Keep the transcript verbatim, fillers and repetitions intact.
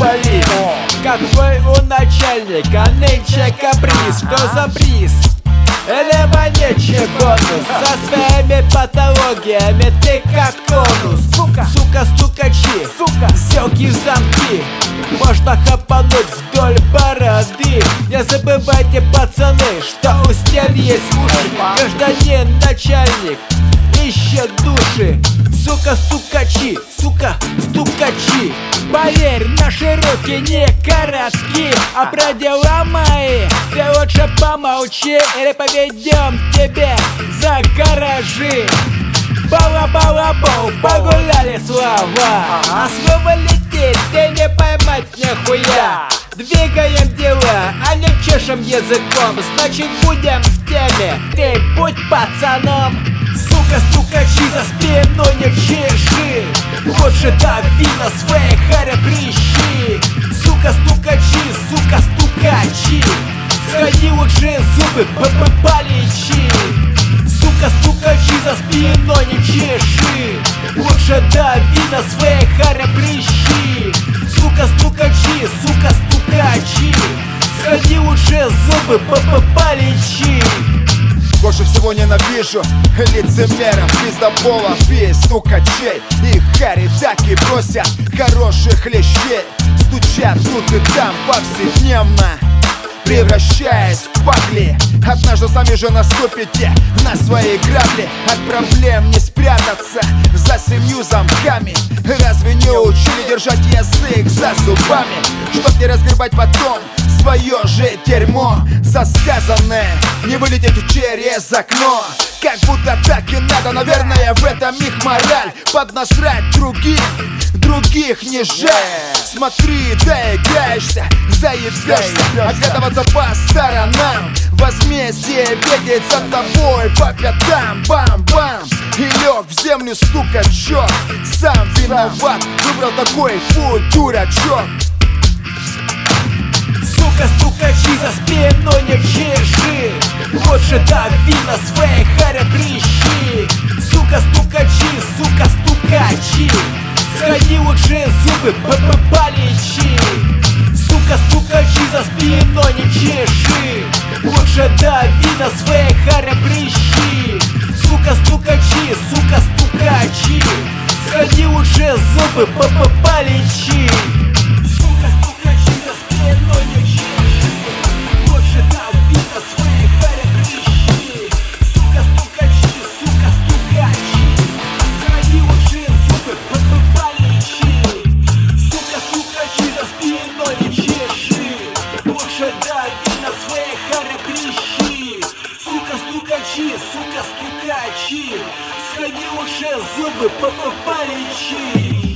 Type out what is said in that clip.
футболист. Какой у начальника нынче каприз? Что за приз? Либо ничего бонус. Со своими патологиями ты как конус. Сука, сука, стукачи, сука, селки в замки. Можно хапануть вдоль бороды. Не забывайте, пацаны, что у стен есть уши. Гражданин начальник ищет души. Сука, стукачи, сука, стукачи. Поверь, наши руки не коротки. А про дела мои ты лучше помолчи, или поведем тебя за гаражи. Бала-бала-бау, погуляли слова, а слово летит, ты не поймать нихуя. Двигаем дела, а не чешем языком. Значит, будем в теме, ты будь пацаном. Сука, стукачи, за спину не чеши. Лучше дави на свои харе прищи. Сука, стукачи, сука, стукачи. Сходи лучше зубы, полечи. Сука, стукачи, за спину не чеши. Лучше дави на свои харе прищи. Сука, стукачи, сука, стукачи. Сходи лучше зубы, полечи. Больше всего ненавижу лицемеров, пиздоболов и стукачей. Их хари так и бросят хороших лещей. Стучат тут и там повседневно, превращаясь в пакли. Однажды сами же наступите на свои грабли. От проблем не спрятаться за семью замками. Разве не учили держать язык за зубами, чтоб не разгребать потом свое же дерьмо за сказанное, не вылететь через окно. Как будто так и надо, наверное, в этом их мораль. Поднасрать другим, других не жаль. Смотри, доигаешься, заебешься, оглядываться по сторонам. Возмездие бегает за тобой по пятам. Бам-бам, и лег в землю стукачок. Сам виноват, выбрал такой путь, дурачок. Сука, стукачи, за спину не чеши. Лучше дави на свои харе прищи. Сука, стукачи, сука, стукачи. Сходи лучше зубы, полечи. Сука, стукачи, за спину не чеши. Лучше дави на свои харе прищи. Сука, стукачи, сука, стукачи. Сходи лучше зубы, полечи. Сука, стукачи, за спину не чеши. Лучше дави на свои харе прищи. Сука, стукачи, сука, стукачи. Сходи лучше зубы, полечи. Сука, стукачи, за спину не чеши. Лучше дави на свои харе прищи. Сука, стукачи, сука, стукачи. Сходи лучше зубы, полечи.